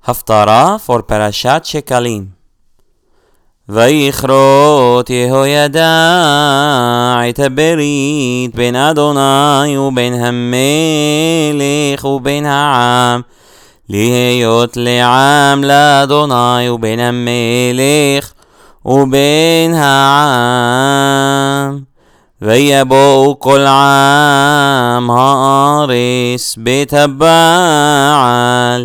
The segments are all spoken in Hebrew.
Haftarah for Parashat Shekalim. ויכרות יהוידע את הברית בין אדוני ובין המלך ובין העם, להיות לעם לאדוני ובין המלך ובין העם. ויבואו כל עם הארץ בית הבעל,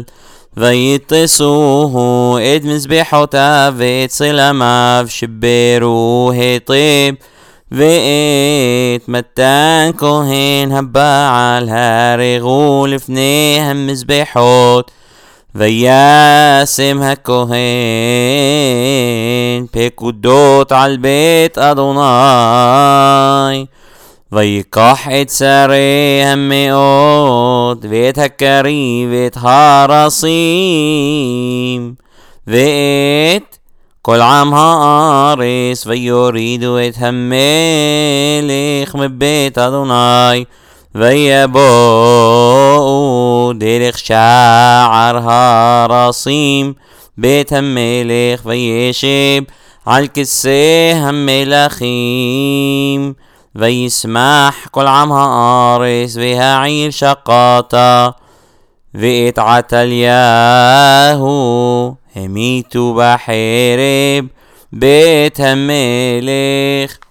ויתסוהו את מזבחותיו ואת צלמיו שברו היטב, ואת מתן כהן הבעל הרגו לפני המזבחות. וישם הכהן פקודות על בית אדוני, ויקח את שרי המאות ואת הקריב ואת הרסים ואת כל עם הארץ, ויורידו את המלך מבית אדוני, ויבואו דרך שער הרסים בית המלך, וישב על כיסא המלכים. וישמח כל עם הארץ, והעיר שקטה. ואת עתליהו המיתו בחרב בית המלך.